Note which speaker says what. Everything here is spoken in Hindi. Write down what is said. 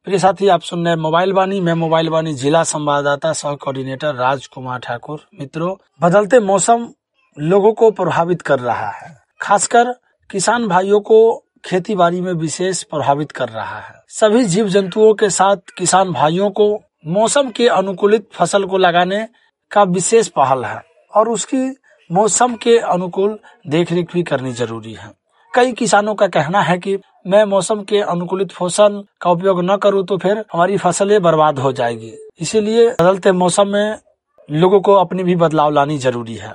Speaker 1: प्रिय साथी, आप सुन रहे हैं मोबाइल वाणी। मैं मोबाइल वाणी जिला संवाददाता सह कोऑर्डिनेटर राजकुमार ठाकुर। मित्रों, बदलते मौसम लोगों को प्रभावित कर रहा है, खासकर किसान भाइयों को खेती बाड़ी में विशेष प्रभावित कर रहा है। सभी जीव जंतुओं के साथ किसान भाइयों को मौसम के अनुकूलित फसल को लगाने का विशेष पहल है और उसकी मौसम के अनुकूल देखरेख भी करनी जरूरी है। कई किसानों का कहना है कि मैं मौसम के अनुकूलित फसल का उपयोग न करूं तो फिर हमारी फसलें बर्बाद हो जाएगी। इसीलिए बदलते मौसम में लोगों को अपनी भी बदलाव लानी जरूरी है।